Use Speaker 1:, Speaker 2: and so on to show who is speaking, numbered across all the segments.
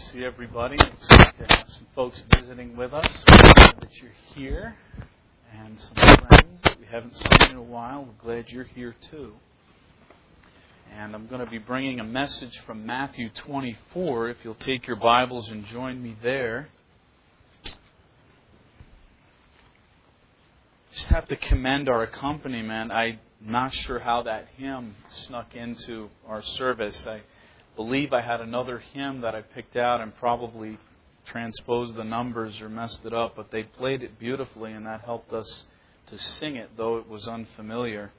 Speaker 1: see everybody. It's good to have some folks visiting with us. We're glad that you're here. And some friends that we haven't seen in a while. We're glad you're here too. And I'm going to be bringing a message from Matthew 24. If you'll take your Bibles and join me there. Just have to commend our accompaniment. I'm not sure how that hymn snuck into our service. I believe I had another hymn that I picked out and probably transposed the numbers or messed it up, but they played it beautifully and that helped us to sing it, though it was unfamiliar.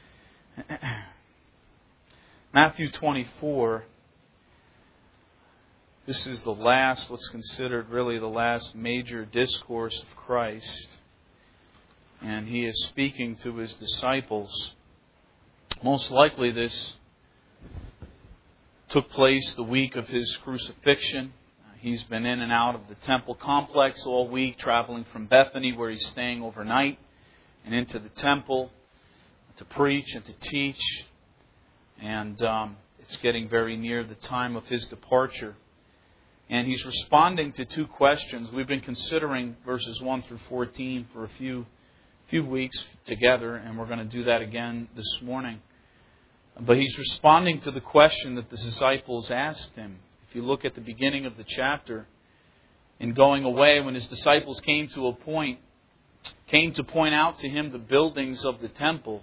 Speaker 1: Matthew 24, this is the last, what's considered really the last major discourse of Christ. And He is speaking to His disciples. Most likely this took place the week of His crucifixion. He's been in and out of the temple complex all week, traveling from Bethany, where He's staying overnight, and into the temple to preach and to teach. And it's getting very near the time of His departure. And He's responding to two questions. We've been considering verses 1 through 14 for a few weeks together, and we're going to do that again this morning. But He's responding to the question that the disciples asked Him. If you look at the beginning of the chapter, in going away, when His disciples came to point out to Him the buildings of the temple.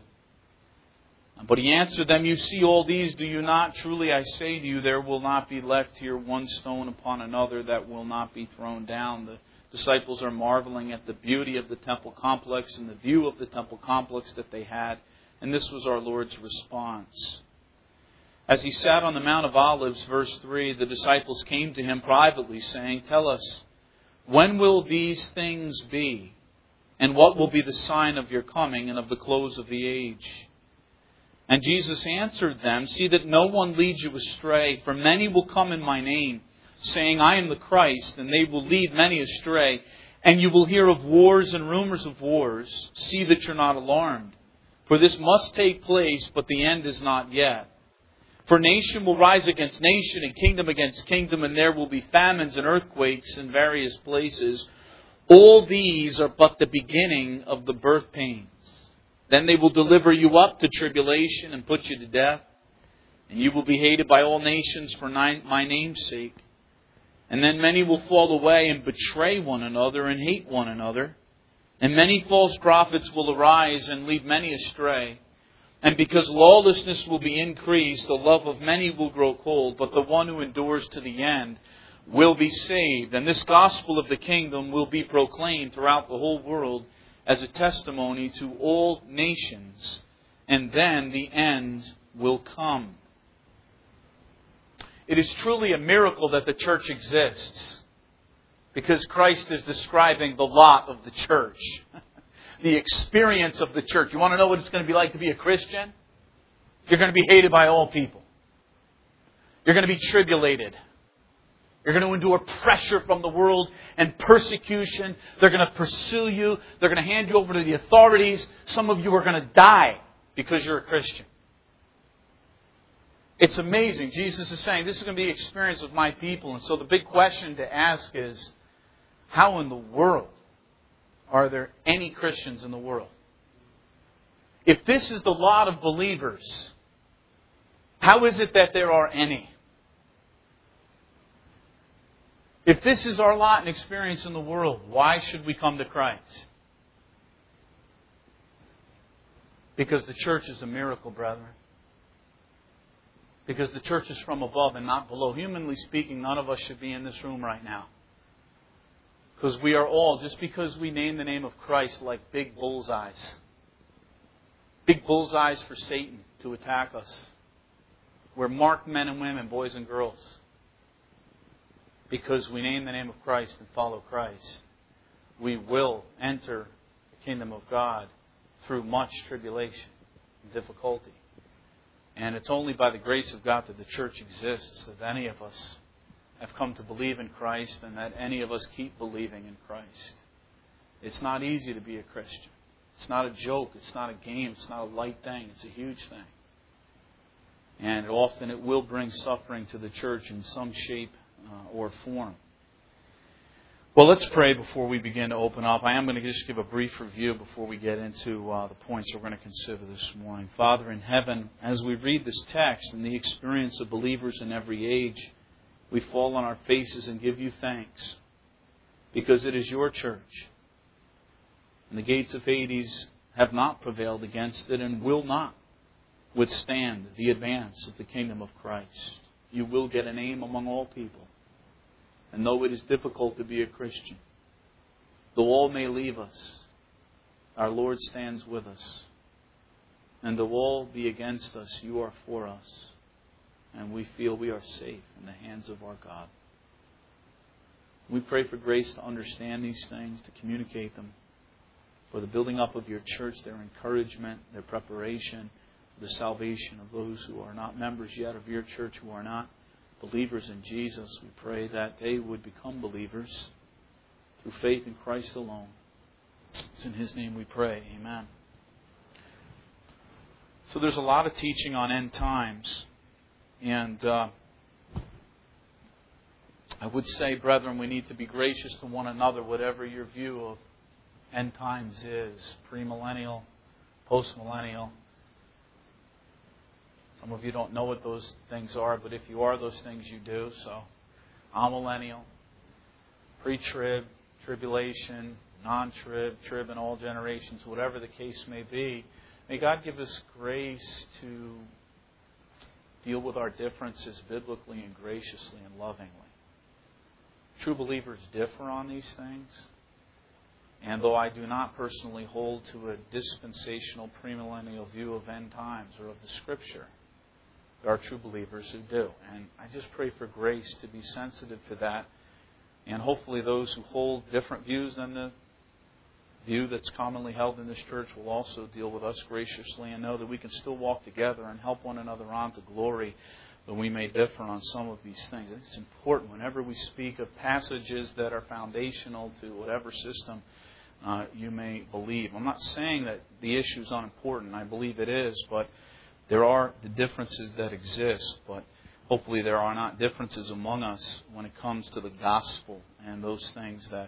Speaker 1: But He answered them, "You see all these, do you not? Truly I say to you, there will not be left here one stone upon another that will not be thrown down." The disciples are marveling at the beauty of the temple complex and the view of the temple complex that they had. And this was our Lord's response. As He sat on the Mount of Olives, verse 3, the disciples came to Him privately, saying, "Tell us, when will these things be? And what will be the sign of your coming and of the close of the age?" And Jesus answered them, "See that no one leads you astray, for many will come in my name, saying, 'I am the Christ,' and they will lead many astray. And you will hear of wars and rumors of wars. See that you're not alarmed. For this must take place, but the end is not yet. For nation will rise against nation and kingdom against kingdom, and there will be famines and earthquakes in various places. All these are but the beginning of the birth pains. Then they will deliver you up to tribulation and put you to death. And you will be hated by all nations for my name's sake. And then many will fall away and betray one another and hate one another. And many false prophets will arise and lead many astray. And because lawlessness will be increased, the love of many will grow cold. But the one who endures to the end will be saved. And this gospel of the kingdom will be proclaimed throughout the whole world as a testimony to all nations. And then the end will come. It is truly a miracle that the church exists, because Christ is describing the lot of the church, the experience of the church. You want to know what it's going to be like to be a Christian? You're going to be hated by all people. You're going to be tribulated. You're going to endure pressure from the world and persecution. They're going to pursue you. They're going to hand you over to the authorities. Some of you are going to die because you're a Christian. It's amazing. Jesus is saying, this is going to be the experience of my people. And so the big question to ask is, how in the world are there any Christians in the world? If this is the lot of believers, how is it that there are any? If this is our lot and experience in the world, why should we come to Christ? Because the church is a miracle, brethren. Because the church is from above and not below. Humanly speaking, none of us should be in this room right now. Because we are all, just because we name the name of Christ, like big bullseyes. Big bullseyes for Satan to attack us. We're marked men and women, boys and girls. Because we name the name of Christ and follow Christ. We will enter the kingdom of God through much tribulation and difficulty. And it's only by the grace of God that the church exists, that any of us have come to believe in Christ and that any of us keep believing in Christ. It's not easy to be a Christian. It's not a joke. It's not a game. It's not a light thing. It's a huge thing. And often it will bring suffering to the church in some shape or form. Well, let's pray before we begin to open up. I am going to just give a brief review before we get into the points we're going to consider this morning. Father in heaven, as we read this text and the experience of believers in every age, we fall on our faces and give you thanks because it is your church. And the gates of Hades have not prevailed against it and will not withstand the advance of the kingdom of Christ. You will get a name among all people. And though it is difficult to be a Christian, though all may leave us, our Lord stands with us. And though all be against us, you are for us. And we feel we are safe in the hands of our God. We pray for grace to understand these things, to communicate them, for the building up of your church, their encouragement, their preparation, the salvation of those who are not members yet of your church, who are not believers in Jesus. We pray that they would become believers through faith in Christ alone. It's in His name we pray. Amen. So there's a lot of teaching on end times. And I would say, brethren, we need to be gracious to one another, whatever your view of end times is. Premillennial, postmillennial. Some of you don't know what those things are, but if you are those things, you do. So, amillennial, pre-trib, tribulation, non-trib, trib in all generations, whatever the case may be. May God give us grace to deal with our differences biblically and graciously and lovingly. True believers differ on these things. And though I do not personally hold to a dispensational premillennial view of end times or of the Scripture, there are true believers who do. And I just pray for grace to be sensitive to that. And hopefully those who hold different views than the view that's commonly held in this church will also deal with us graciously and know that we can still walk together and help one another on to glory, though we may differ on some of these things. I think it's important whenever we speak of passages that are foundational to whatever system you may believe. I'm not saying that the issue is unimportant. I believe it is, but there are the differences that exist. But hopefully there are not differences among us when it comes to the gospel and those things that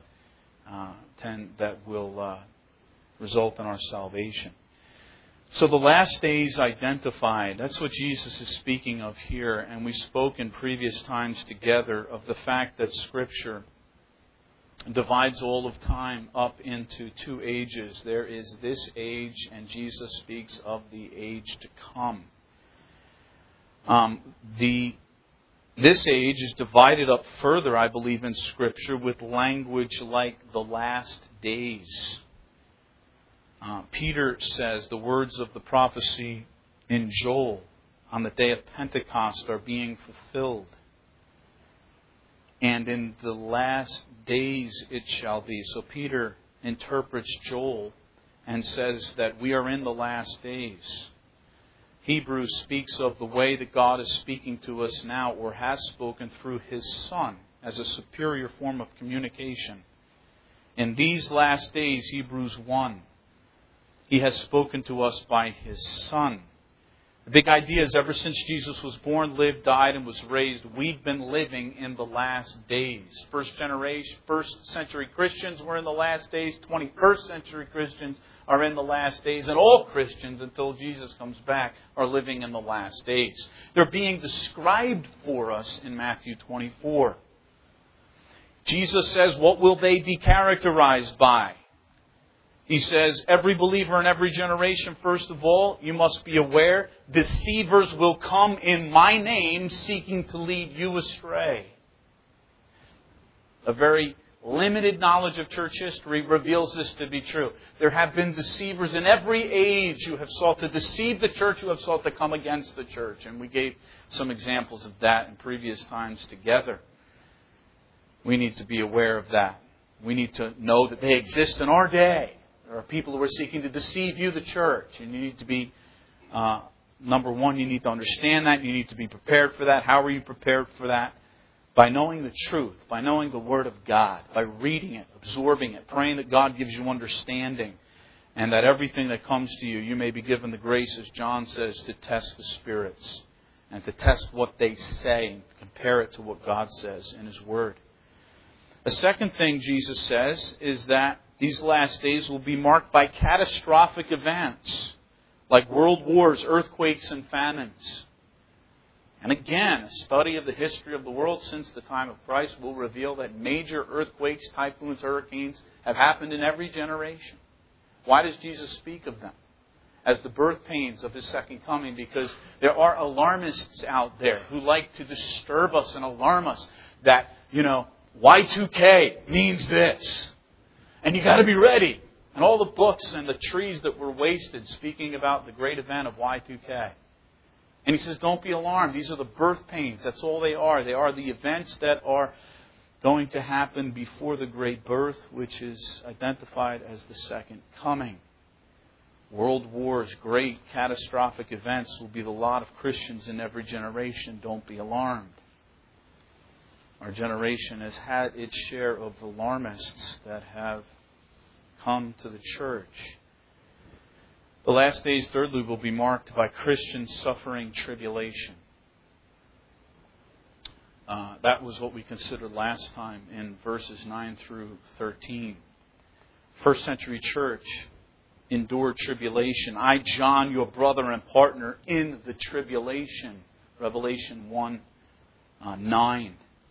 Speaker 1: will result in our salvation. So the last days identified, that's what Jesus is speaking of here. And we spoke in previous times together of the fact that Scripture divides all of time up into two ages. There is this age, and Jesus speaks of the age to come. This age is divided up further, I believe, in Scripture with language like the last days. Peter says the words of the prophecy in Joel on the day of Pentecost are being fulfilled. And in the last days it shall be. So Peter interprets Joel and says that we are in the last days. Hebrews speaks of the way that God is speaking to us now, or has spoken through His Son as a superior form of communication. In these last days, Hebrews 1, He has spoken to us by His Son. The big idea is ever since Jesus was born, lived, died, and was raised, we've been living in the last days. First century Christians were in the last days. 21st century Christians are in the last days. And all Christians, until Jesus comes back, are living in the last days. They're being described for us in Matthew 24. Jesus says, what will they be characterized by? He says, every believer in every generation, first of all, you must be aware, deceivers will come in my name seeking to lead you astray. A very limited knowledge of church history reveals this to be true. There have been deceivers in every age who have sought to deceive the church, who have sought to come against the church. And we gave some examples of that in previous times together. We need to be aware of that. We need to know that they exist in our day. There are people who are seeking to deceive you, the church. And you need to be, number one, you need to understand that. You need to be prepared for that. How are you prepared for that? By knowing the truth, by knowing the Word of God, by reading it, absorbing it, praying that God gives you understanding, and that everything that comes to you, you may be given the grace, as John says, to test the spirits and to test what they say and compare it to what God says in His Word. The second thing Jesus says is that these last days will be marked by catastrophic events like world wars, earthquakes, and famines. And again, a study of the history of the world since the time of Christ will reveal that major earthquakes, typhoons, hurricanes have happened in every generation. Why does Jesus speak of them as the birth pains of His second coming? Because there are alarmists out there who like to disturb us and alarm us that, Y2K means this. And you got to be ready. And all the books and the trees that were wasted speaking about the great event of Y2K. And He says, don't be alarmed. These are the birth pains. That's all they are. They are the events that are going to happen before the great birth, which is identified as the second coming. World wars, great catastrophic events will be the lot of Christians in every generation. Don't be alarmed. Our generation has had its share of alarmists that have come to the church. The last days, thirdly, will be marked by Christians suffering tribulation. That was what we considered last time in verses 9 through 13. First century church endured tribulation. I, John, your brother and partner in the tribulation. Revelation 1:9.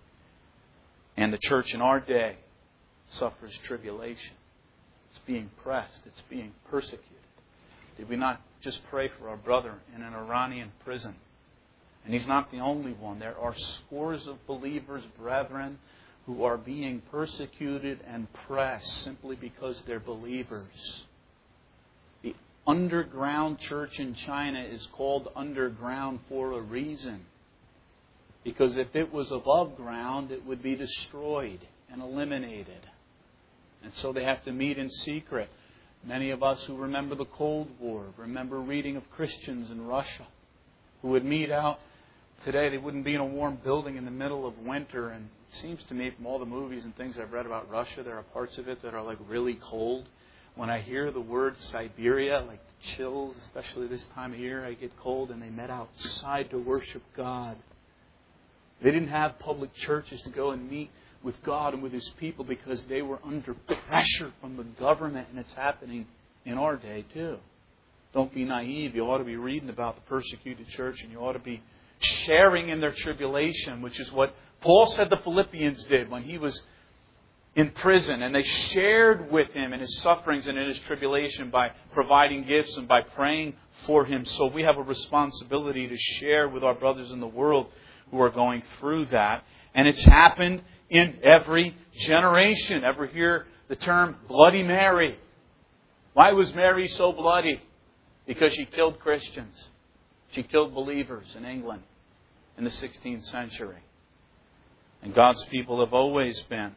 Speaker 1: And the church in our day suffers tribulation. It's being pressed. It's being persecuted. Did we not just pray for our brother in an Iranian prison? And he's not the only one. There are scores of believers, brethren, who are being persecuted and pressed simply because they're believers. The underground church in China is called underground for a reason. Because if it was above ground, it would be destroyed and eliminated. And so they have to meet in secret. Many of us who remember the Cold War, remember reading of Christians in Russia who would meet out. Today they wouldn't be in a warm building in the middle of winter. And it seems to me from all the movies and things I've read about Russia, there are parts of it that are like really cold. When I hear the word Siberia, like chills, especially this time of year, I get cold, and they met outside to worship God. They didn't have public churches to go and meet with God and with His people because they were under pressure from the government, and it's happening in our day too. Don't be naive. You ought to be reading about the persecuted church, and you ought to be sharing in their tribulation, which is what Paul said the Philippians did when he was in prison, and they shared with him in his sufferings and in his tribulation by providing gifts and by praying for him. So we have a responsibility to share with our brothers in the world who are going through that. And it's happened in every generation. Ever hear the term Bloody Mary? Why was Mary so bloody? Because she killed Christians. She killed believers in England in the 16th century. And God's people have always been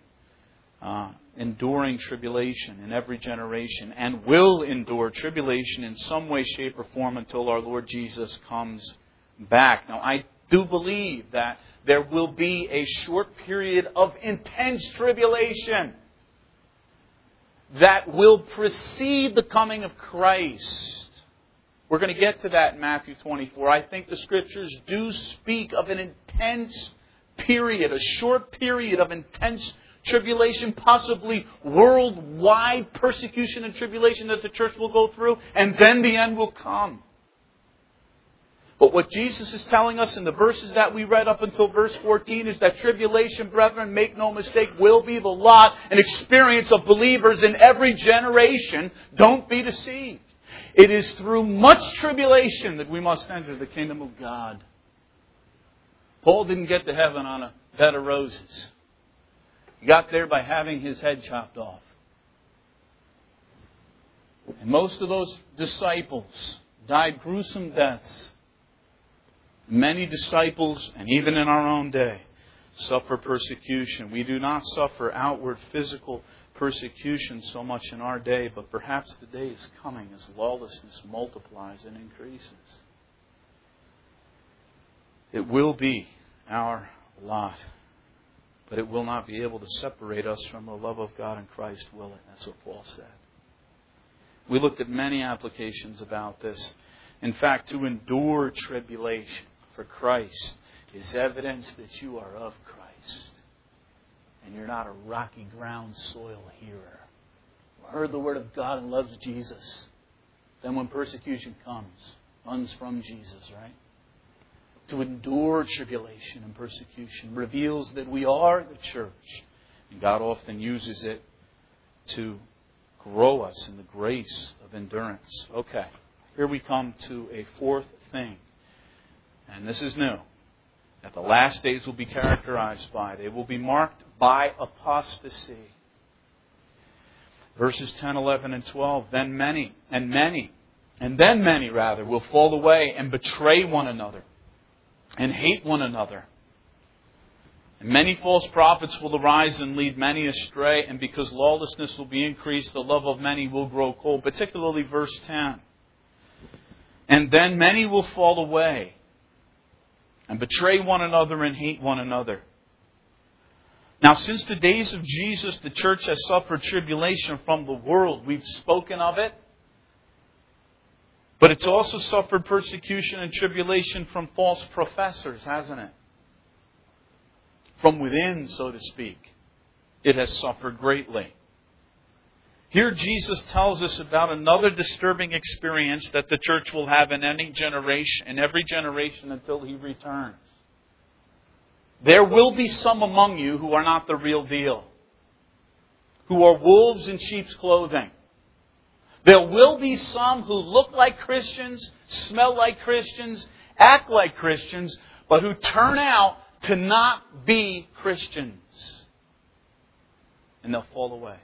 Speaker 1: enduring tribulation in every generation and will endure tribulation in some way, shape, or form until our Lord Jesus comes back. Now, I do believe that there will be a short period of intense tribulation that will precede the coming of Christ. We're going to get to that in Matthew 24. I think the Scriptures do speak of an intense period, a short period of intense tribulation, possibly worldwide persecution and tribulation that the church will go through, and then the end will come. But what Jesus is telling us in the verses that we read up until verse 14 is that tribulation, brethren, make no mistake, will be the lot and experience of believers in every generation. Don't be deceived. It is through much tribulation that we must enter the kingdom of God. Paul didn't get to heaven on a bed of roses. He got there by having his head chopped off. And most of those disciples died gruesome deaths. Many disciples, and even in our own day, suffer persecution. We do not suffer outward physical persecution so much in our day, but perhaps the day is coming as lawlessness multiplies and increases. It will be our lot, but it will not be able to separate us from the love of God in Christ, will it? That's what Paul said. We looked at many applications about this. In fact, to endure tribulation. for Christ is evidence that you are of Christ. And you're not a rocky ground soil hearer. Heard the Word of God and loves Jesus. Then when persecution comes, runs from Jesus, right? To endure tribulation and persecution reveals that we are the church. And God often uses it to grow us in the grace of endurance. Okay, here we come to a fourth thing. And this is new. That the last days will be characterized by. They will be marked by apostasy. Verses 10, 11, and 12. Then many will fall away and betray one another and hate one another. And many false prophets will arise and lead many astray. And because lawlessness will be increased, the love of many will grow cold. Particularly verse 10. And then many will fall away and betray one another and hate one another. Now, since the days of Jesus, the church has suffered tribulation from the world. We've spoken of it. But it's also suffered persecution and tribulation from false professors, hasn't it? From within, so to speak, it has suffered greatly. Here Jesus tells us about another disturbing experience that the church will have in every generation until He returns. There will be some among you who are not the real deal, who are wolves in sheep's clothing. There will be some who look like Christians, smell like Christians, act like Christians, but who turn out to not be Christians. And they'll fall away.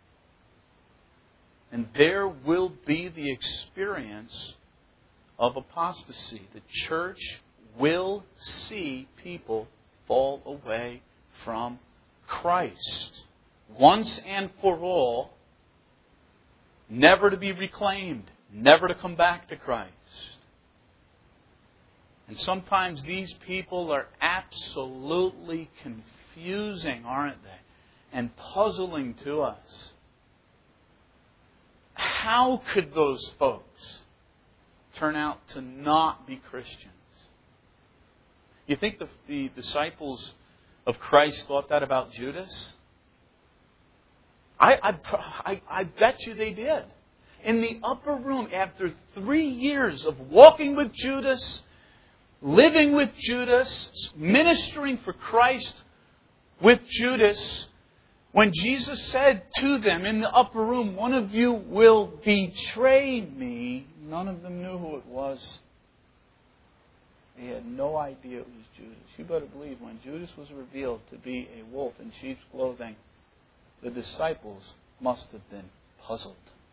Speaker 1: And there will be the experience of apostasy. The church will see people fall away from Christ. Once and for all, never to be reclaimed, never to come back to Christ. And sometimes these people are absolutely confusing, aren't they? And puzzling to us. How could those folks turn out to not be Christians? You think the disciples of Christ thought that about Judas? I bet you they did. In the upper room, after 3 years of walking with Judas, living with Judas, ministering for Christ with Judas, when Jesus said to them in the upper room, one of you will betray me, none of them knew who it was. They had no idea it was Judas. You better believe when Judas was revealed to be a wolf in sheep's clothing, the disciples must have been puzzled.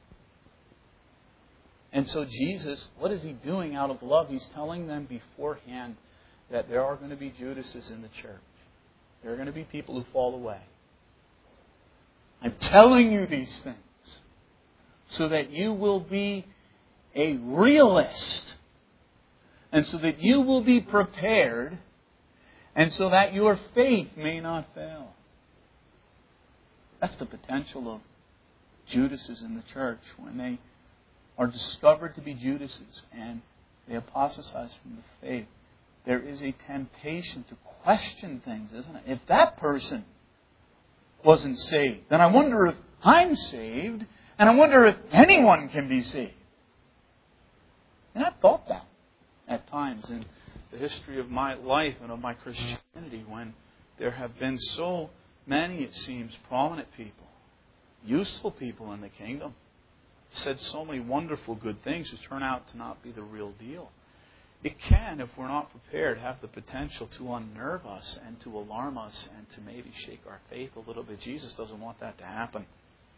Speaker 1: And so Jesus, what is He doing out of love? He's telling them beforehand that there are going to be Judases in the church. There are going to be people who fall away. I'm telling you these things so that you will be a realist and so that you will be prepared and so that your faith may not fail. That's the potential of Judases in the church when they are discovered to be Judases and they apostatize from the faith. There is a temptation to question things, isn't it? If that person wasn't saved, then I wonder if I'm saved, and I wonder if anyone can be saved. And I've thought that at times in the history of my life and of my Christianity when there have been so many, it seems, prominent people, useful people in the kingdom, said so many wonderful good things who turn out to not be the real deal. It can, if we're not prepared, have the potential to unnerve us and to alarm us and to maybe shake our faith a little bit. Jesus doesn't want that to happen.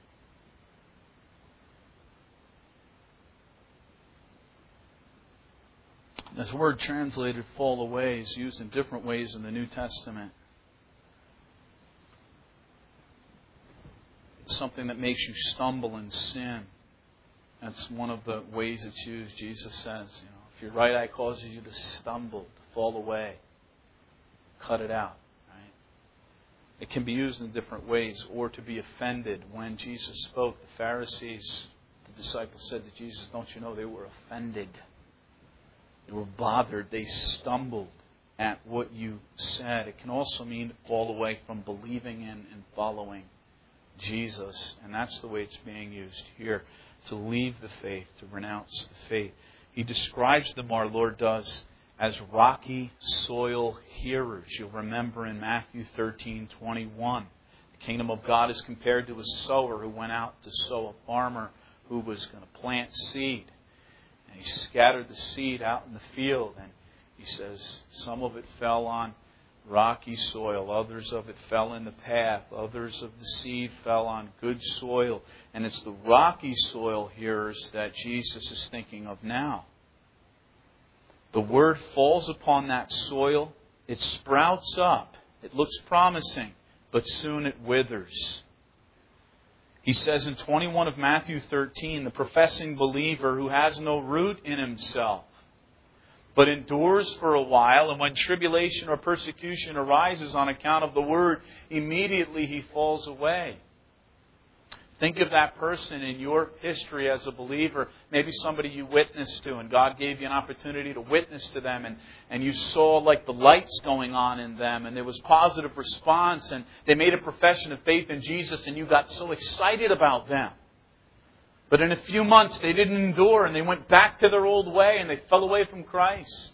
Speaker 1: This word translated fall away is used in different ways in the New Testament. It's something that makes you stumble in sin. That's one of the ways it's used. Jesus says, if your right eye causes you to stumble, to fall away, cut it out. Right? It can be used in different ways, or to be offended. When Jesus spoke, the Pharisees, the disciples said to Jesus, don't you know they were offended? They were bothered. They stumbled. at what you said. It can also mean to fall away from believing in and following Jesus. And that's the way it's being used here. To leave the faith, to renounce the faith. He describes them, our Lord does, as rocky soil hearers. You'll remember in Matthew 13:21. The kingdom of God is compared to a sower who went out to sow, a farmer who was going to plant seed. And he scattered the seed out in the field. And he says some of it fell on rocky soil. Others of it fell in the path. Others of the seed fell on good soil. And it's the rocky soil hearers that Jesus is thinking of now. The word falls upon that soil. It sprouts up. It looks promising. But soon it withers. He says in 21 of Matthew 13, the professing believer who has no root in himself, but endures for a while, and when tribulation or persecution arises on account of the word, immediately he falls away. Think of that person in your history as a believer, maybe somebody you witnessed to, and God gave you an opportunity to witness to them, and you saw like the lights going on in them, and there was positive response, and they made a profession of faith in Jesus, and you got so excited about them. But in a few months, they didn't endure, and they went back to their old way, and they fell away from Christ.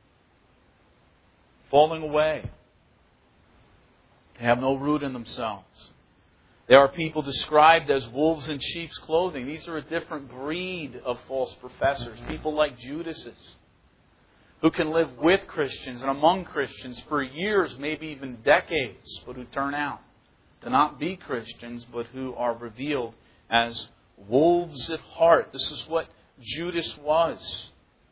Speaker 1: Falling away. They have no root in themselves. There are people described as wolves in sheep's clothing. These are a different breed of false professors. People like Judases, who can live with Christians and among Christians for years, maybe even decades, but who turn out to not be Christians, but who are revealed as wolves at heart. This is what Judas was.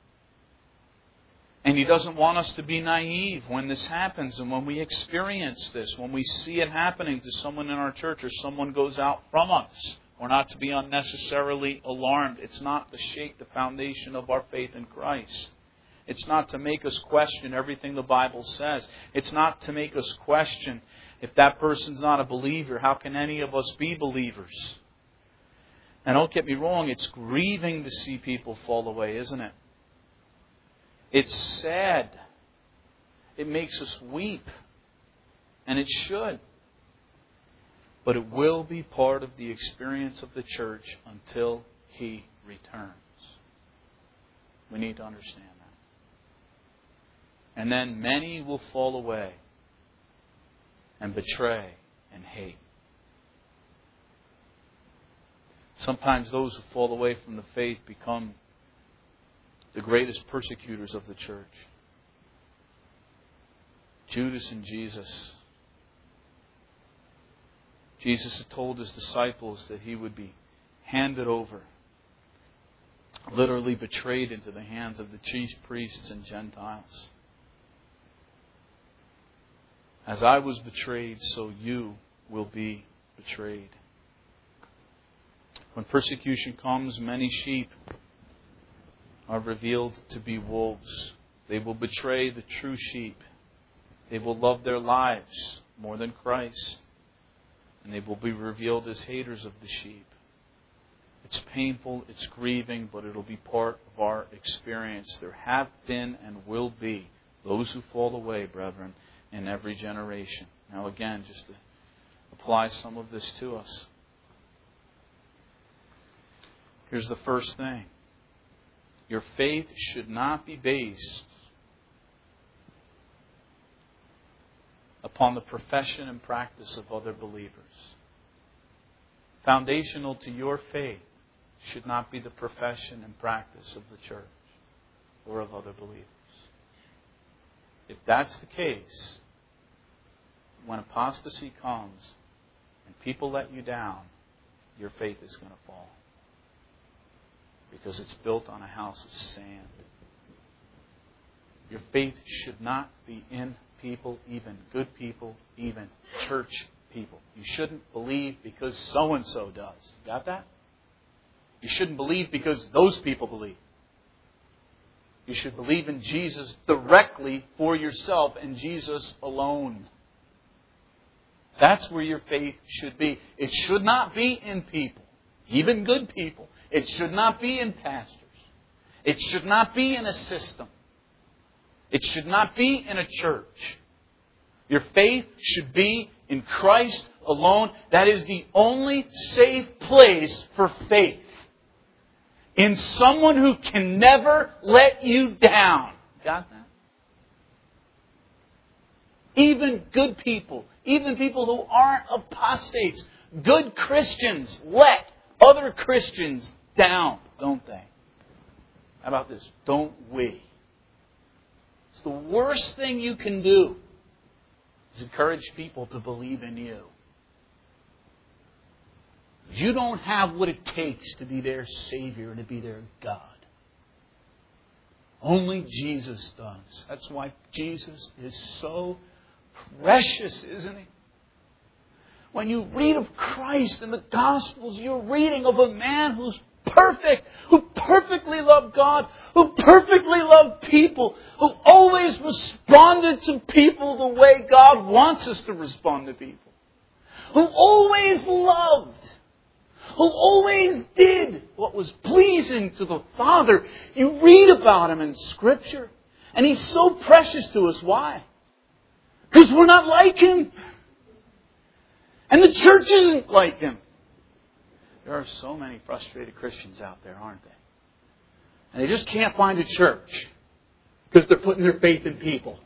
Speaker 1: And he doesn't want us to be naive when this happens and when we experience this, when we see it happening to someone in our church or someone goes out from us. We're not to be unnecessarily alarmed. It's not to shake the foundation of our faith in Christ. It's not to make us question everything the Bible says. It's not to make us question if that person's not a believer, how can any of us be believers? And don't get me wrong, it's grieving to see people fall away, isn't it? It's sad. It makes us weep. And it should. But it will be part of the experience of the church until He returns. We need to understand that. And then many will fall away and betray and hate. Sometimes those who fall away from the faith become the greatest persecutors of the church. Judas and Jesus. Jesus had told His disciples that He would be handed over, literally betrayed into the hands of the chief priests and Gentiles. As I was betrayed, so you will be betrayed. When persecution comes, many sheep are revealed to be wolves. They will betray the true sheep. They will love their lives more than Christ. And they will be revealed as haters of the sheep. It's painful, it's grieving, but it'll be part of our experience. There have been and will be those who fall away, brethren, in every generation. Now again, just to apply some of this to us. Here's the first thing. Your faith should not be based upon the profession and practice of other believers. Foundational to your faith should not be the profession and practice of the church or of other believers. If that's the case, when apostasy comes and people let you down, your faith is going to fall. Because it's built on a house of sand. Your faith should not be in people, even good people, even church people. You shouldn't believe because so-and-so does. Got that? You shouldn't believe because those people believe. You should believe in Jesus directly for yourself and Jesus alone. That's where your faith should be. It should not be in people, even good people. It should not be in pastors. It should not be in a system. It should not be in a church. Your faith should be in Christ alone. That is the only safe place for faith. In someone who can never let you down. Got that? Even good people, even people who aren't apostates, good Christians let other Christians down, don't they? How about this? Don't we? It's the worst thing you can do is encourage people to believe in you. You don't have what it takes to be their Savior and to be their God. Only Jesus does. That's why Jesus is so precious, isn't He? When you read of Christ in the Gospels, you're reading of a man who's perfect, who perfectly loved God, who perfectly loved people, who always responded to people the way God wants us to respond to people, who always loved, who always did what was pleasing to the Father. You read about Him in Scripture, and He's so precious to us. Why? Because we're not like Him. And the church isn't like Him. There are so many frustrated Christians out there, aren't they? And they just can't find a church because they're putting their faith in people.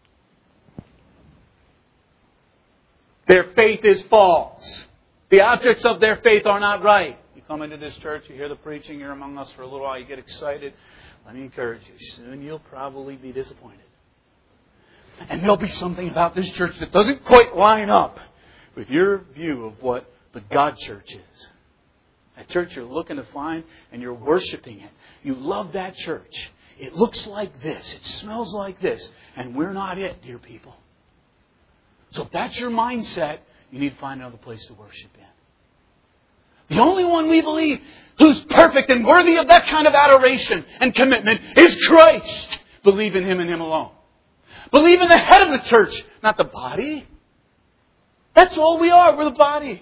Speaker 1: Their faith is false. The objects of their faith are not right. You come into this church, you hear the preaching, you're among us for a little while, you get excited. Let me encourage you, soon you'll probably be disappointed. And there'll be something about this church that doesn't quite line up with your view of what the God church is. That church you're looking to find and you're worshiping it. You love that church. It looks like this. It smells like this. And we're not it, dear people. So if that's your mindset, you need to find another place to worship in. The only one we believe who's perfect and worthy of that kind of adoration and commitment is Christ. Believe in Him and Him alone. Believe in the head of the church, not the body. That's all we are. We're the body.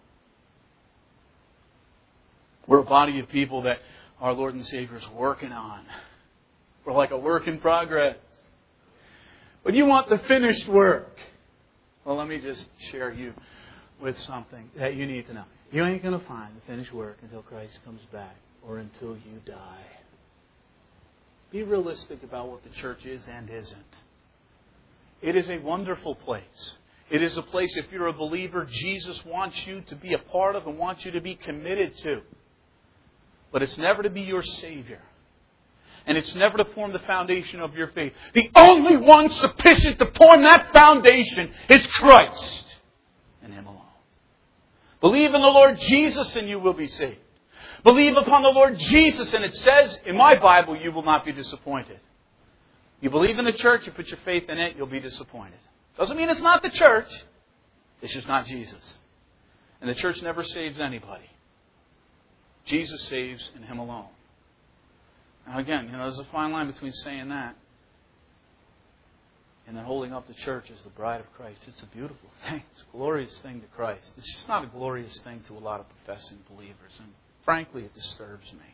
Speaker 1: We're a body of people that our Lord and Savior is working on. We're like a work in progress. But you want the finished work. Well, let me just share you with something that you need to know. You ain't going to find the finished work until Christ comes back or until you die. Be realistic about what the church is and isn't. It is a wonderful place. It is a place, if you're a believer, Jesus wants you to be a part of and wants you to be committed to. But it's never to be your Savior. And it's never to form the foundation of your faith. The only one sufficient to form that foundation is Christ and Him alone. Believe in the Lord Jesus and you will be saved. Believe upon the Lord Jesus, and it says in my Bible, you will not be disappointed. You believe in the church, you put your faith in it, you'll be disappointed. Doesn't mean it's not the church. It's just not Jesus. And the church never saves anybody. Jesus saves in Him alone. Now again, there's a fine line between saying that and then holding up the church as the bride of Christ. It's a beautiful thing. It's a glorious thing to Christ. It's just not a glorious thing to a lot of professing believers. And frankly, it disturbs me.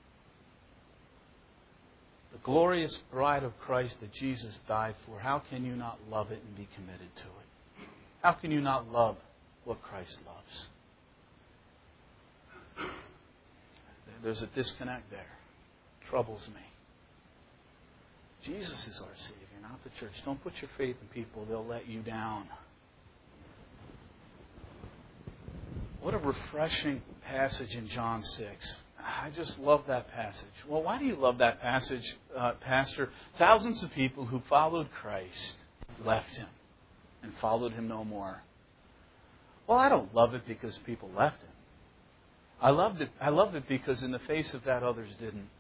Speaker 1: The glorious bride of Christ that Jesus died for, how can you not love it and be committed to it? How can you not love what Christ loves? There's a disconnect there. It troubles me. Jesus is our Savior, not the church. Don't put your faith in people. They'll let you down. What a refreshing passage in John 6. I just love that passage. Well, why do you love that passage, Pastor? Thousands of people who followed Christ left Him and followed Him no more. Well, I don't love it because people left Him. I loved it because in the face of that, others didn't.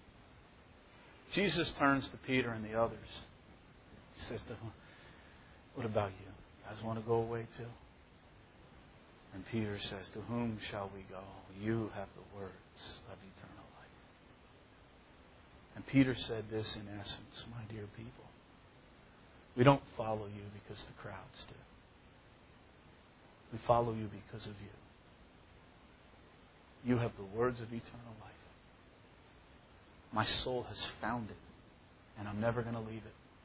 Speaker 1: Jesus turns to Peter and the others. He says to them, what about you? You guys want to go away too? And Peter says, to whom shall we go? You have the words of eternal life. And Peter said this in essence, my dear people, we don't follow you because the crowds do. We follow you because of you. You have the words of eternal life. My soul has found it, and I'm never going to leave it.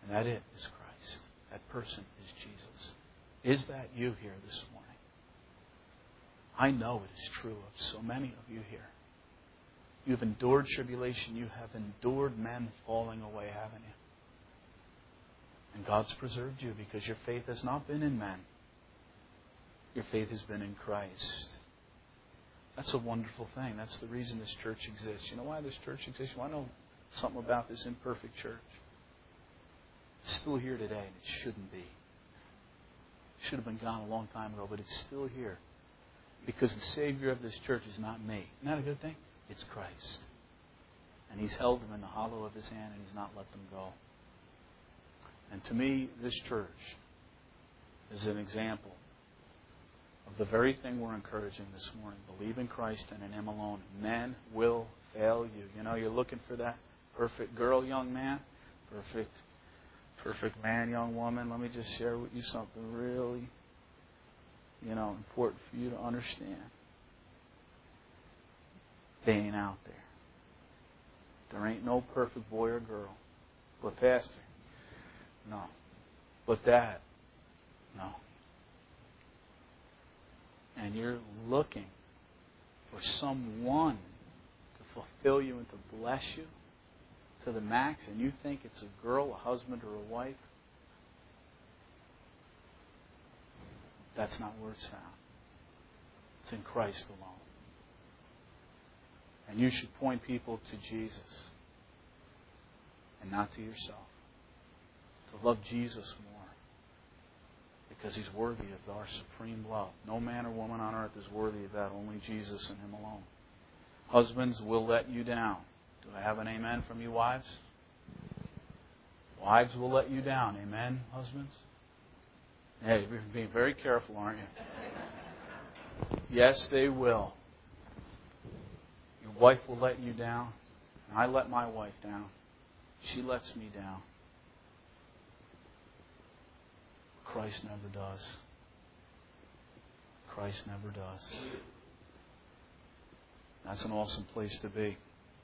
Speaker 1: And that is Christ. That person is Jesus. Is that you here this morning? I know it is true of so many of you here. You've endured tribulation. You have endured men falling away, haven't you? And God's preserved you because your faith has not been in men. Your faith has been in Christ. That's a wonderful thing. That's the reason this church exists. You know why this church exists? Well, I know something about this imperfect church. It's still here today, and it shouldn't be. It should have been gone a long time ago, but it's still here. Because the Savior of this church is not me. Isn't that a good thing? It's Christ. And He's held them in the hollow of His hand, and He's not let them go. And to me, this church is an example of the very thing we're encouraging this morning. Believe in Christ and in Him alone. Men will fail you. You know, you're looking for that perfect girl, young man. Perfect man, young woman. Let me just share with you something really, important for you to understand. They ain't out there. There ain't no perfect boy or girl. But Pastor, no. But Dad, no. And you're looking for someone to fulfill you and to bless you to the max, and you think it's a girl, a husband, or a wife. That's not where it's found. It's in Christ alone. And you should point people to Jesus and not to yourself. To love Jesus more because He's worthy of our supreme love. No man or woman on earth is worthy of that. Only Jesus and Him alone. Husbands will let you down. Do I have an amen from you, wives? Wives will let you down. Amen, husbands? Hey, you're being very careful, aren't you? Yes, they will. Your wife will let you down. And I let my wife down. She lets me down. Christ never does. Christ never does. That's an awesome place to be.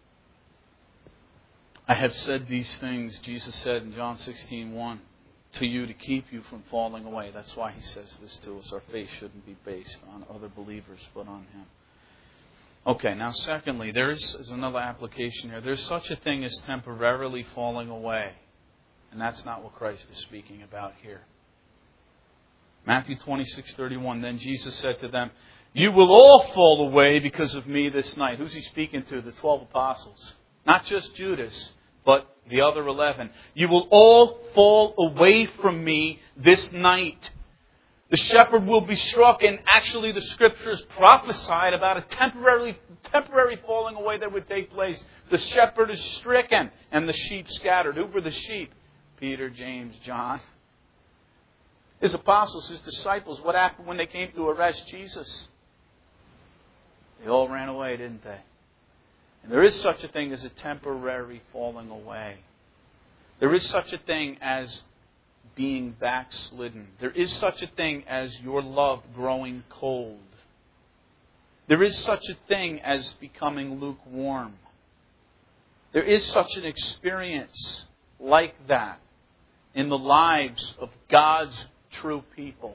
Speaker 1: I have said these things, Jesus said in John 16:1, to you to keep you from falling away. That's why He says this to us. Our faith shouldn't be based on other believers, but on Him. Okay, now secondly, there's another application here. There's such a thing as temporarily falling away. And that's not what Christ is speaking about here. Matthew 26:31, then Jesus said to them, you will all fall away because of me this night. Who's He speaking to? The 12 apostles. Not just Judas, but the other 11. You will all fall away from me this night. The shepherd will be struck, and actually the Scriptures prophesied about a temporary falling away that would take place. The shepherd is stricken, and the sheep scattered. Who were the sheep? Peter, James, John. His apostles, His disciples. What happened when they came to arrest Jesus? They all ran away, didn't they? And there is such a thing as a temporary falling away. There is such a thing as being backslidden. There is such a thing as your love growing cold. There is such a thing as becoming lukewarm. There is such an experience like that in the lives of God's true people.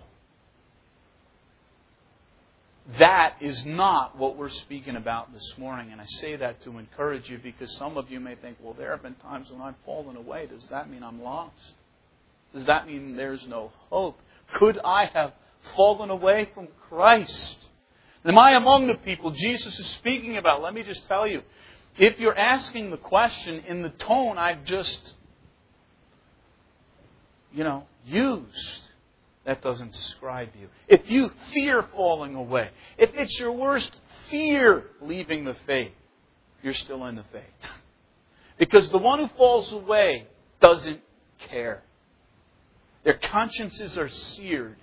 Speaker 1: That is not what we're speaking about this morning. And I say that to encourage you because some of you may think, well, there have been times when I've fallen away. Does that mean I'm lost? Does that mean there's no hope? Could I have fallen away from Christ? Am I among the people Jesus is speaking about? Let me just tell you. If you're asking the question in the tone I've just, used, that doesn't describe you. If you fear falling away, if it's your worst fear leaving the faith, you're still in the faith. Because the one who falls away doesn't care. Their consciences are seared.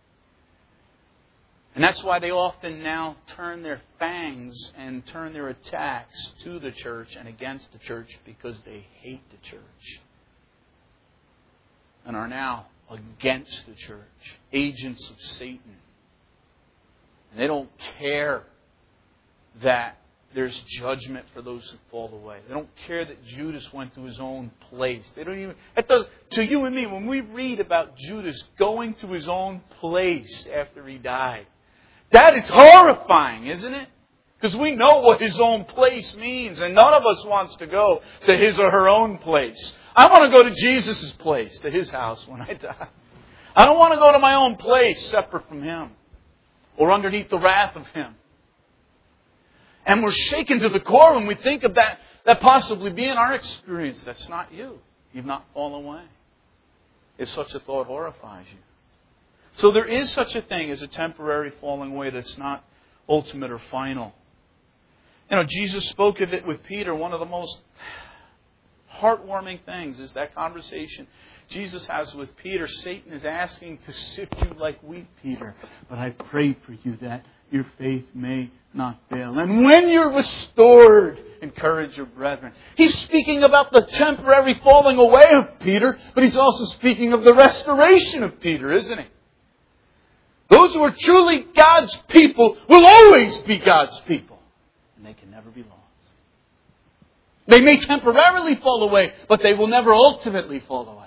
Speaker 1: And that's why they often now turn their fangs and turn their attacks to the church and against the church because they hate the church. And are now against the church, agents of Satan. And they don't care that there's judgment for those who fall away. They don't care that Judas went to his own place. They don't even. It does to you and me when we read about Judas going to his own place after he died. That is horrifying, isn't it? Because we know what his own place means, and none of us wants to go to his or her own place. I want to go to Jesus' place, to His house when I die. I don't want to go to my own place separate from Him or underneath the wrath of Him. And we're shaken to the core when we think of that possibly being our experience. That's not you. You've not fallen away. If such a thought horrifies you. So there is such a thing as a temporary falling away that's not ultimate or final. You know, Jesus spoke of it with Peter. One of the most heartwarming things is that conversation Jesus has with Peter. Satan is asking to sift you like wheat, Peter. But I pray for you that your faith may not fail. And when you're restored, encourage your brethren. He's speaking about the temporary falling away of Peter, but He's also speaking of the restoration of Peter, isn't He? Those who are truly God's people will always be God's people. And they can never be lost. They may temporarily fall away, but they will never ultimately fall away.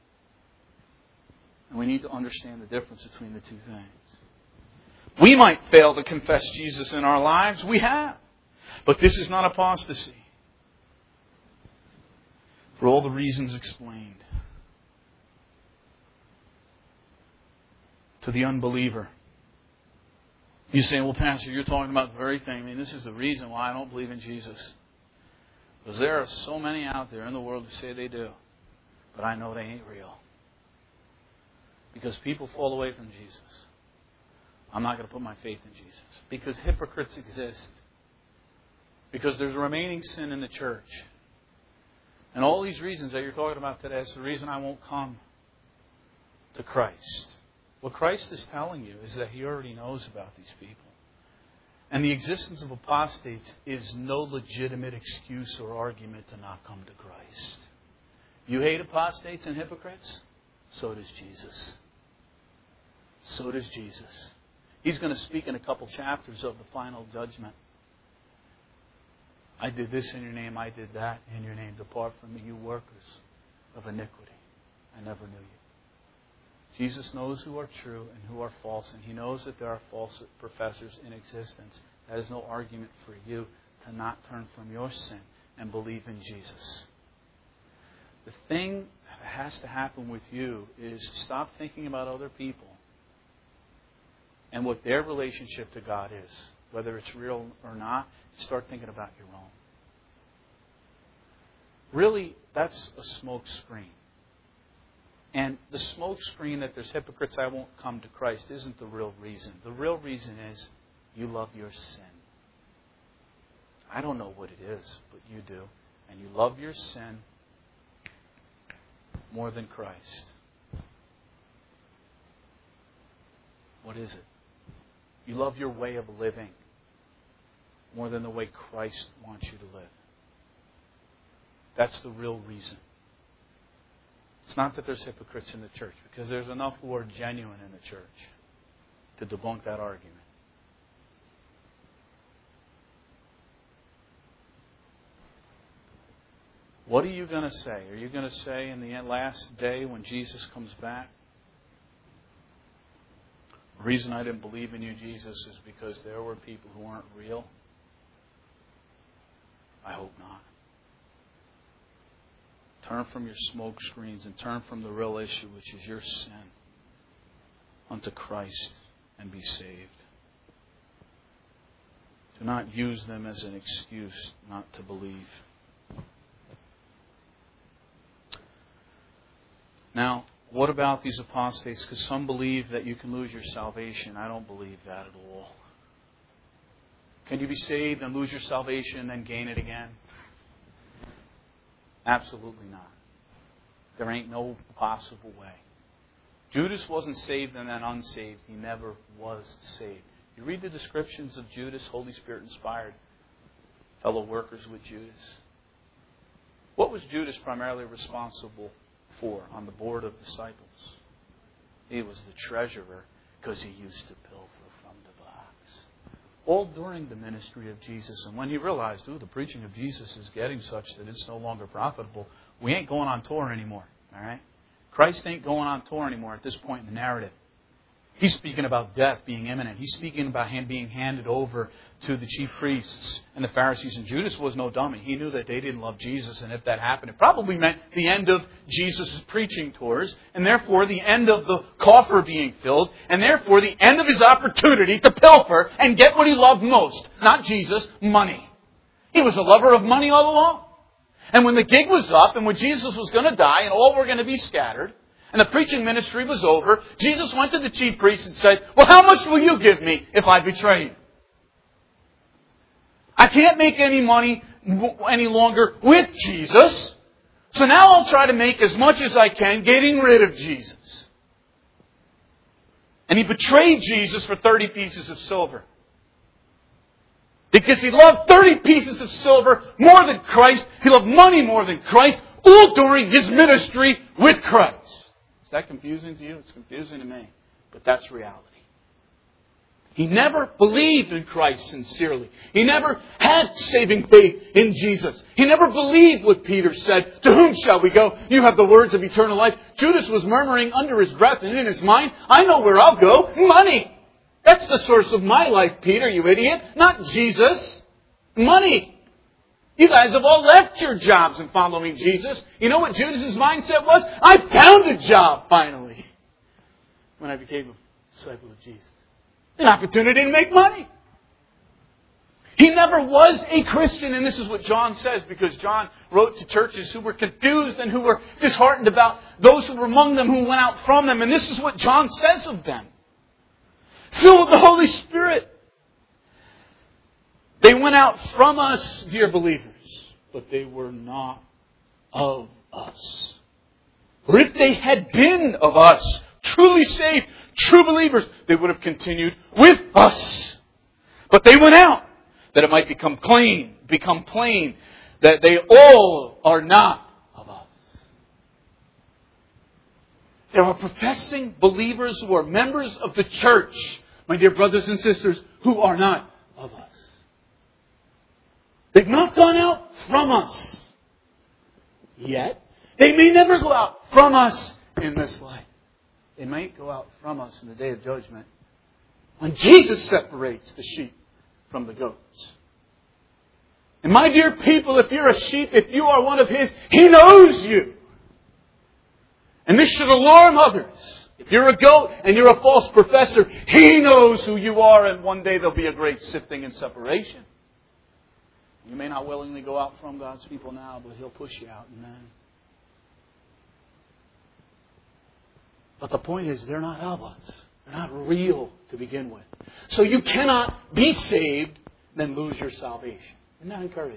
Speaker 1: And we need to understand the difference between the two things. We might fail to confess Jesus in our lives. We have. But this is not apostasy. For all the reasons explained. To the unbeliever. You say, well, Pastor, you're talking about the very thing. I mean, this is the reason why I don't believe in Jesus. Because there are so many out there in the world who say they do. But I know they ain't real. Because people fall away from Jesus. I'm not going to put my faith in Jesus. Because hypocrites exist. Because there's remaining sin in the church. And all these reasons that you're talking about today, that's the reason I won't come to Christ. What Christ is telling you is that He already knows about these people. And the existence of apostates is no legitimate excuse or argument to not come to Christ. You hate apostates and hypocrites? So does Jesus. So does Jesus. He's going to speak in a couple chapters of the final judgment. I did this in your name, I did that in your name. Depart from me, you workers of iniquity. I never knew you. Jesus knows who are true and who are false, and He knows that there are false professors in existence. That is no argument for you to not turn from your sin and believe in Jesus. The thing that has to happen with you is stop thinking about other people and what their relationship to God is, whether it's real or not. Start thinking about your own. Really, that's a smoke screen. And the smoke screen that there's hypocrites, I won't come to Christ, isn't the real reason. The real reason is you love your sin. I don't know what it is, but you do. And you love your sin more than Christ. What is it? You love your way of living more than the way Christ wants you to live. That's the real reason. It's not that there's hypocrites in the church, because there's enough who are genuine in the church to debunk that argument. What are you going to say? Are you going to say in the last day when Jesus comes back, the reason I didn't believe in you, Jesus, is because there were people who aren't real? I hope not. Turn from your smoke screens and turn from the real issue, which is your sin, unto Christ and be saved. Do not use them as an excuse not to believe. Now, what about these apostates? Because some believe that you can lose your salvation. I don't believe that at all. Can you be saved and lose your salvation and then gain it again? Absolutely not. There ain't no possible way. Judas wasn't saved and then unsaved. He never was saved. You read the descriptions of Judas, Holy Spirit inspired fellow workers with Judas. What was Judas primarily responsible for on the board of disciples? He was the treasurer because he used to pilfer from the box. All during the ministry of Jesus. And when he realized, the preaching of Jesus is getting such that it's no longer profitable, we ain't going on tour anymore. All right? Christ ain't going on tour anymore at this point in the narrative. He's speaking about death being imminent. He's speaking about Him being handed over to the chief priests and the Pharisees. And Judas was no dummy. He knew that they didn't love Jesus. And if that happened, it probably meant the end of Jesus' preaching tours. And therefore the end of the coffer being filled. And therefore the end of his opportunity to pilfer and get what he loved most. Not Jesus, money. He was a lover of money all along. And when the gig was up and when Jesus was going to die and all were going to be scattered, and the preaching ministry was over, Jesus went to the chief priests and said, well, how much will you give me if I betray you? I can't make any money any longer with Jesus, so now I'll try to make as much as I can getting rid of Jesus. And he betrayed Jesus for 30 pieces of silver. Because he loved 30 pieces of silver more than Christ. He loved money more than Christ, all during his ministry with Christ. Is that confusing to you? It's confusing to me. But that's reality. He never believed in Christ sincerely. He never had saving faith in Jesus. He never believed what Peter said. To whom shall we go? You have the words of eternal life. Judas was murmuring under his breath and in his mind, I know where I'll go. Money. That's the source of my life, Peter, you idiot. Not Jesus. Money. You guys have all left your jobs and following Jesus. You know what Judas's mindset was? I found a job, finally, when I became a disciple of Jesus. An opportunity to make money. He never was a Christian, and this is what John says, because John wrote to churches who were confused and who were disheartened about those who were among them who went out from them, and this is what John says of them. Filled with the Holy Spirit. They went out from us, dear believers, but they were not of us. For if they had been of us, truly saved, true believers, they would have continued with us. But they went out, that it might become plain, that they all are not of us. There are professing believers who are members of the church, my dear brothers and sisters, who are not of us. They've not gone out from us yet. They may never go out from us in this life. They might go out from us in the day of judgment when Jesus separates the sheep from the goats. And my dear people, if you're a sheep, if you are one of His, He knows you. And this should alarm others. If you're a goat and you're a false professor, He knows who you are, and one day there'll be a great sifting and separation. You may not willingly go out from God's people now, but He'll push you out. Amen. But the point is, they're not of us. They're not real to begin with. So you cannot be saved, then lose your salvation. Isn't that encouraging?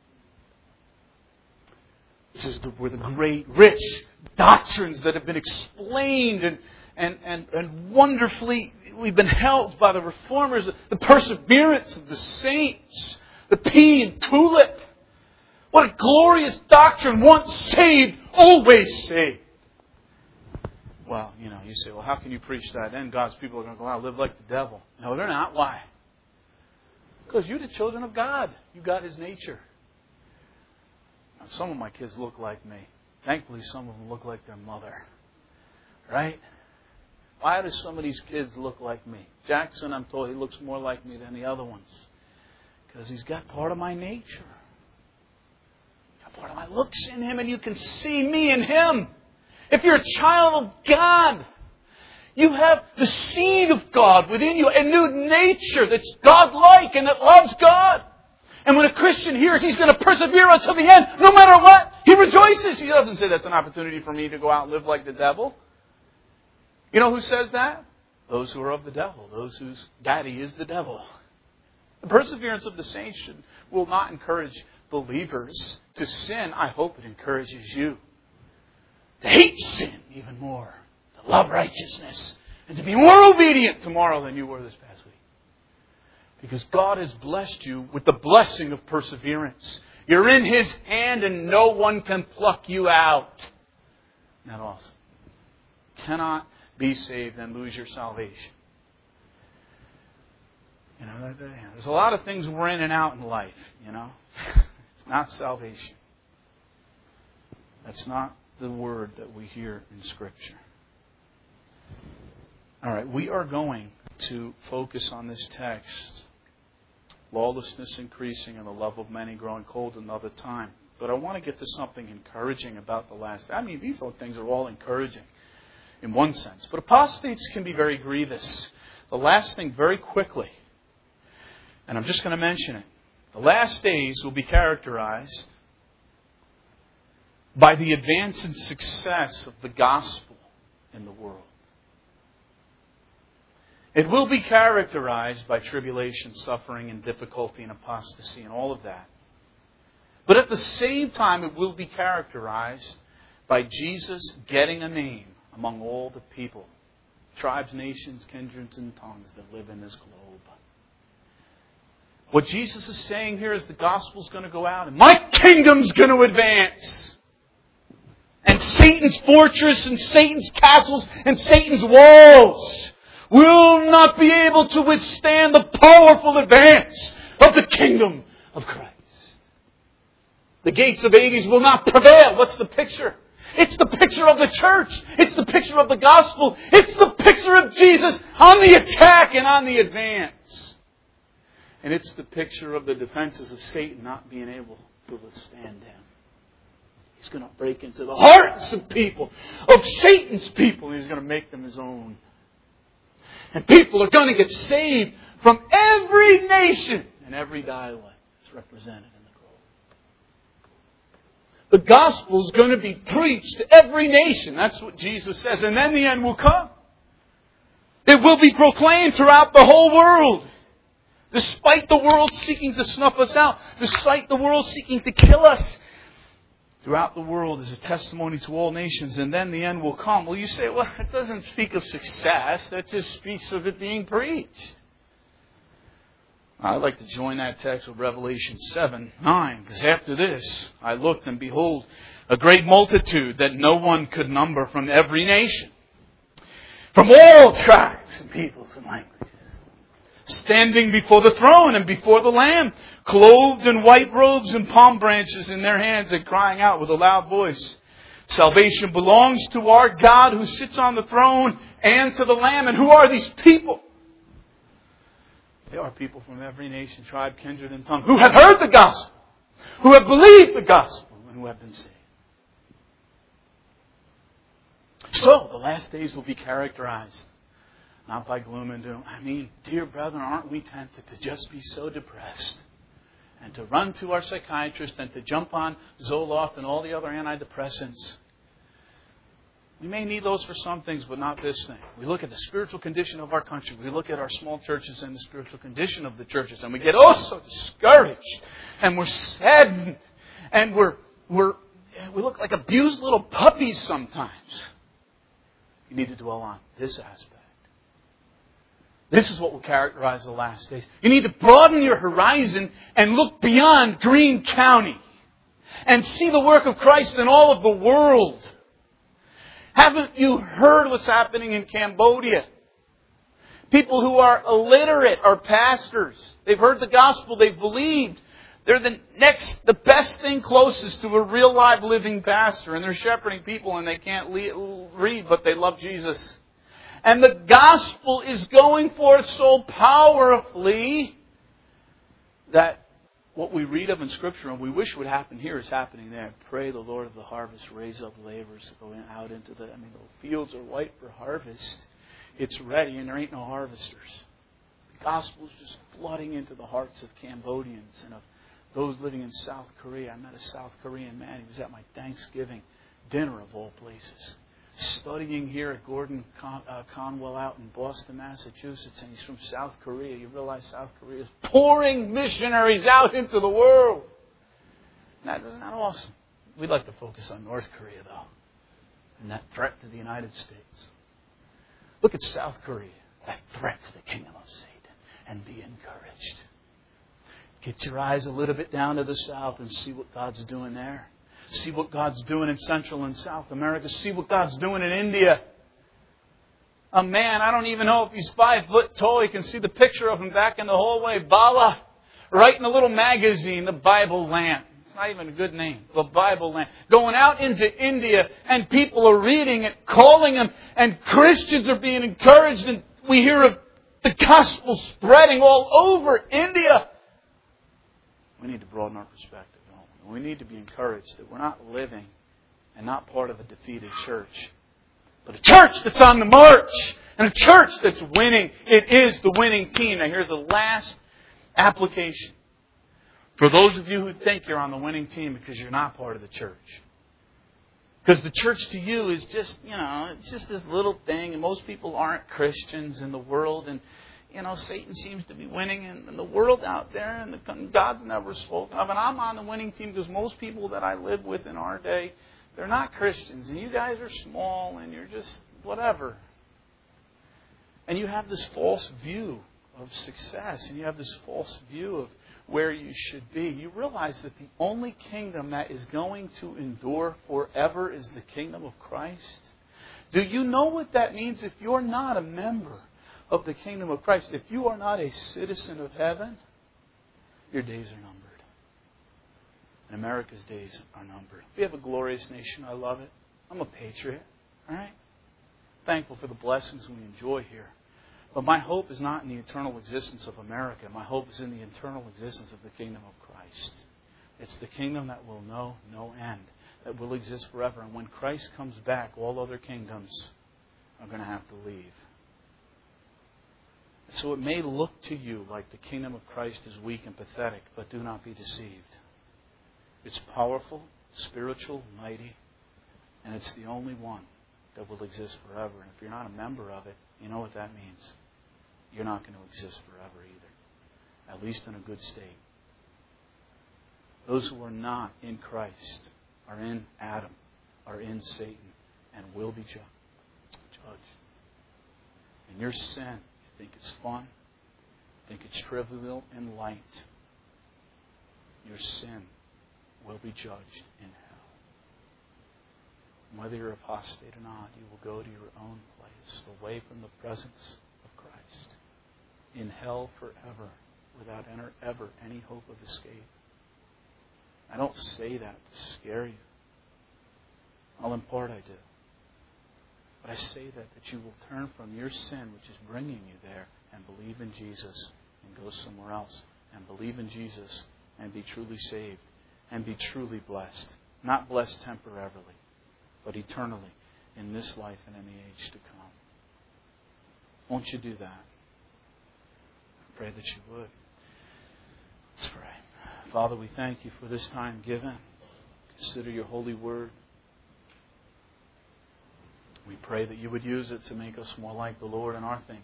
Speaker 1: This is where the great, rich doctrines that have been explained and wonderfully we've been helped by the reformers, the perseverance of the saints, the pea and tulip. What a glorious doctrine. Once saved, always saved. Well, you say, well, how can you preach that? Then God's people are going to go out and live like the devil. No, they're not. Why? Because you're the children of God. You got His nature. Now, some of my kids look like me. Thankfully, some of them look like their mother. Right? Why do some of these kids look like me? Jackson, I'm told he looks more like me than the other ones. Because he's got part of my nature. Got part of my looks in him, and you can see me in him. If you're a child of God, you have the seed of God within you, a new nature that's God-like and that loves God. And when a Christian hears he's going to persevere until the end, no matter what, he rejoices. He doesn't say that's an opportunity for me to go out and live like the devil. You know who says that? Those who are of the devil. Those whose daddy is the devil. The perseverance of the saints will not encourage believers to sin. I hope it encourages you to hate sin even more, to love righteousness, and to be more obedient tomorrow than you were this past week. Because God has blessed you with the blessing of perseverance. You're in His hand and no one can pluck you out. Isn't that awesome? Cannot be saved and lose your salvation. There's a lot of things we're in and out in life, you know. It's not salvation. That's not the word that we hear in Scripture. All right, we are going to focus on this text. Lawlessness increasing and the love of many growing cold another time. But I want to get to something encouraging about the last. I mean, these things are all encouraging in one sense. But apostates can be very grievous. The last thing, very quickly, and I'm just going to mention it. The last days will be characterized by the advance and success of the gospel in the world. It will be characterized by tribulation, suffering, and difficulty, and apostasy, and all of that. But at the same time, it will be characterized by Jesus getting a name among all the people, tribes, nations, kindreds, and tongues that live in this globe. What Jesus is saying here is the gospel's going to go out, and my kingdom's going to advance. And Satan's fortress and Satan's castles and Satan's walls will not be able to withstand the powerful advance of the kingdom of Christ. The gates of Hades will not prevail. What's the picture? It's the picture of the church. It's the picture of the gospel. It's the picture of Jesus on the attack and on the advance. And it's the picture of the defenses of Satan not being able to withstand him. He's going to break into the hearts of people, of Satan's people, and he's going to make them his own. And people are going to get saved from every nation and every dialect that's represented in the globe. The gospel is going to be preached to every nation. That's what Jesus says. And then the end will come. It will be proclaimed throughout the whole world. Despite the world seeking to snuff us out. Despite the world seeking to kill us. Throughout the world is a testimony to all nations, and then the end will come. Well, you say, well, it doesn't speak of success. That just speaks of it being preached. I'd like to join that text with Revelation 7:9, because after this, I looked, and behold, a great multitude that no one could number from every nation, from all tribes and peoples and languages, standing before the throne and before the Lamb, clothed in white robes and palm branches in their hands, and crying out with a loud voice, salvation belongs to our God who sits on the throne and to the Lamb. And who are these people? They are people from every nation, tribe, kindred, and tongue, who have heard the gospel, who have believed the gospel, and who have been saved. So, the last days will be characterized not by gloom and doom. I mean, dear brethren, aren't we tempted to just be so depressed and to run to our psychiatrist and to jump on Zoloft and all the other antidepressants? We may need those for some things, but not this thing. We look at the spiritual condition of our country. We look at our small churches and the spiritual condition of the churches, and we get so discouraged, and we're saddened, and we look like abused little puppies sometimes. You need to dwell on this aspect. This is what will characterize the last days. You need to broaden your horizon and look beyond Greene County and see the work of Christ in all of the world. Haven't you heard what's happening in Cambodia? People who are illiterate are pastors. They've heard the gospel. They've believed. They're the best thing closest to a real live living pastor. And they're shepherding people and they can't read, but they love Jesus. And the gospel is going forth so powerfully that what we read of in Scripture and we wish would happen here is happening there. Pray the Lord of the harvest raise up laborers to go out into the fields are white for harvest. It's ready and there ain't no harvesters. The gospel is just flooding into the hearts of Cambodians and of those living in South Korea. I met a South Korean man. He was at my Thanksgiving dinner of all places. Studying here at Gordon Conwell out in Boston, Massachusetts, and he's from South Korea. You realize South Korea is pouring missionaries out into the world. Isn't that awesome? We'd like to focus on North Korea, though, and that threat to the United States. Look at South Korea, that threat to the kingdom of Satan, and be encouraged. Get your eyes a little bit down to the south and see what God's doing there. See what God's doing in Central and South America. See what God's doing in India. a man, I don't even know if he's 5 foot tall. You can see the picture of him back in the hallway. Bala, writing a little magazine, The Bible Land. It's not even a good name. The Bible Land. Going out into India, and people are reading it, calling him, and Christians are being encouraged, and we hear of the gospel spreading all over India. We need to broaden our perspective, don't we? We need to be encouraged that we're not living and not part of a defeated church, but a church that's on the march, and a church that's winning. It is the winning team. Now here's a last application. For those of you who think you're on the winning team because you're not part of the church. Because the church to you is just, it's just this little thing, and most people aren't Christians in the world, and Satan seems to be winning in the world out there, and God's never spoken of. And I'm on the winning team because most people that I live with in our day, they're not Christians. And you guys are small, and you're just whatever. And you have this false view of success, and you have this false view of where you should be. You realize that the only kingdom that is going to endure forever is the kingdom of Christ. Do you know what that means if you're not a member of the kingdom of Christ? If you are not a citizen of heaven, your days are numbered. And America's days are numbered. We have a glorious nation. I love it. I'm a patriot. All right? Thankful for the blessings we enjoy here. But my hope is not in the eternal existence of America. My hope is in the eternal existence of the kingdom of Christ. It's the kingdom that will know no end, that will exist forever. And when Christ comes back, all other kingdoms are going to have to leave. So it may look to you like the kingdom of Christ is weak and pathetic, but do not be deceived. It's powerful, spiritual, mighty, and it's the only one that will exist forever. And if you're not a member of it, you know what that means. You're not going to exist forever either, at least in a good state. Those who are not in Christ are in Adam, are in Satan, and will be judged. And your sin, you think it's fun, think it's trivial and light, your sin will be judged in hell. And whether you're apostate or not, you will go to your own place, away from the presence of Christ, in hell forever, without ever any hope of escape. I don't say that to scare you. Well, in part I do. But I say that you will turn from your sin, which is bringing you there, and believe in Jesus and go somewhere else. And believe in Jesus and be truly saved and be truly blessed. Not blessed temporarily, but eternally in this life and in the age to come. Won't you do that? I pray that you would. Let's pray. Father, we thank you for this time given. Consider your holy word. We pray that you would use it to make us more like the Lord in our thinking.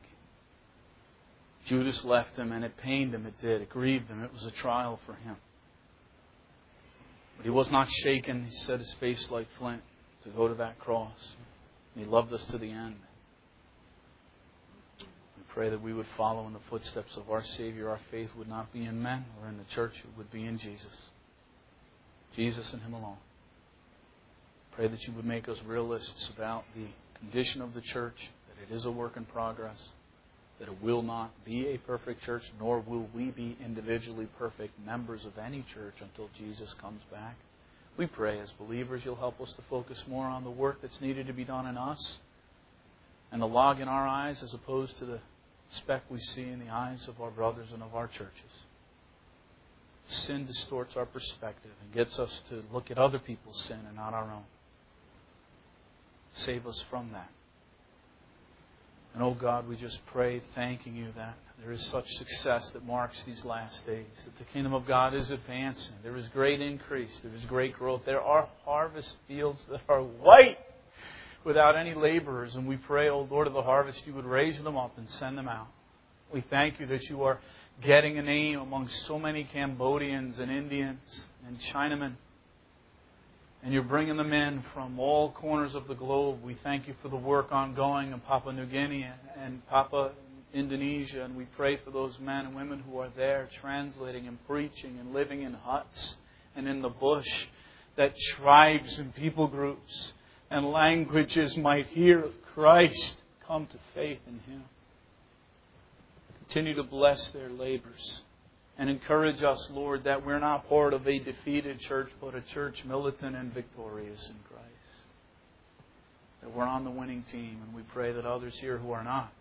Speaker 1: Judas left him, and it pained him. It did. It grieved him. It was a trial for him. But he was not shaken. He set his face like flint to go to that cross. And he loved us to the end. We pray that we would follow in the footsteps of our Savior. Our faith would not be in men or in the church. It would be in Jesus. Jesus and Him alone. Pray that you would make us realists about the condition of the church, that it is a work in progress, that it will not be a perfect church, nor will we be individually perfect members of any church until Jesus comes back. We pray as believers you'll help us to focus more on the work that's needed to be done in us and the log in our eyes as opposed to the speck we see in the eyes of our brothers and of our churches. Sin distorts our perspective and gets us to look at other people's sin and not our own. Save us from that. And oh God, we just pray, thanking you that there is such success that marks these last days, that the kingdom of God is advancing. There is great increase. There is great growth. There are harvest fields that are white without any laborers. And we pray, O Lord of the harvest, you would raise them up and send them out. We thank you that you are getting a name among so many Cambodians and Indians and Chinamen. And you're bringing them in from all corners of the globe. We thank you for the work ongoing in Papua New Guinea and Papua Indonesia. And we pray for those men and women who are there translating and preaching and living in huts and in the bush, that tribes and people groups and languages might hear of Christ come to faith in Him. Continue to bless their labors. And encourage us, Lord, that we're not part of a defeated church, but a church militant and victorious in Christ. That we're on the winning team, and we pray that others here who are not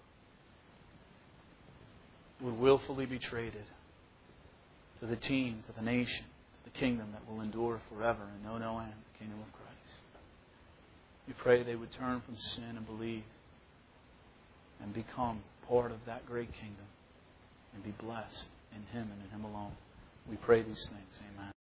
Speaker 1: would willfully be traded to the team, to the nation, to the kingdom that will endure forever and know no end, the kingdom of Christ. We pray they would turn from sin and believe and become part of that great kingdom and be blessed in Him and in Him alone. We pray these things. Amen.